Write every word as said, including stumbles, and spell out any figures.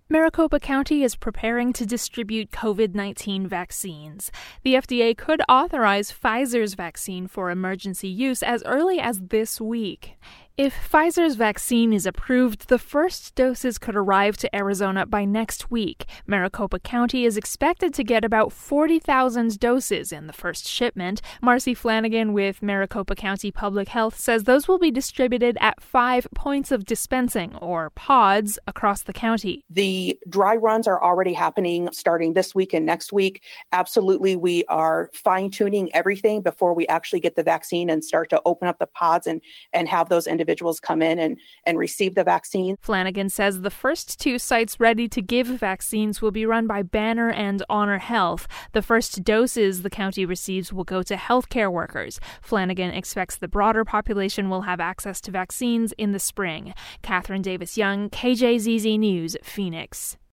Maricopa County is preparing to distribute covid nineteen vaccines. The F D A could authorize Pfizer's vaccine for emergency use as early as this week. If Pfizer's vaccine is approved, the first doses could arrive to Arizona by next week. Maricopa County is expected to get about forty thousand doses in the first shipment. Marcy Flanagan with Maricopa County Public Health says those will be distributed at five points of dispensing, or pods, across the county. The dry runs are already happening starting this week and next week. Absolutely, we are fine-tuning everything before we actually get the vaccine and start to open up the pods and, and have those individuals individuals come in and, and receive the vaccine. Flanagan says the first two sites ready to give vaccines will be run by Banner and Honor Health. The first doses the county receives will go to healthcare workers. Flanagan expects the broader population will have access to vaccines in the spring. Catherine Davis-Young, K J Z Z News, Phoenix.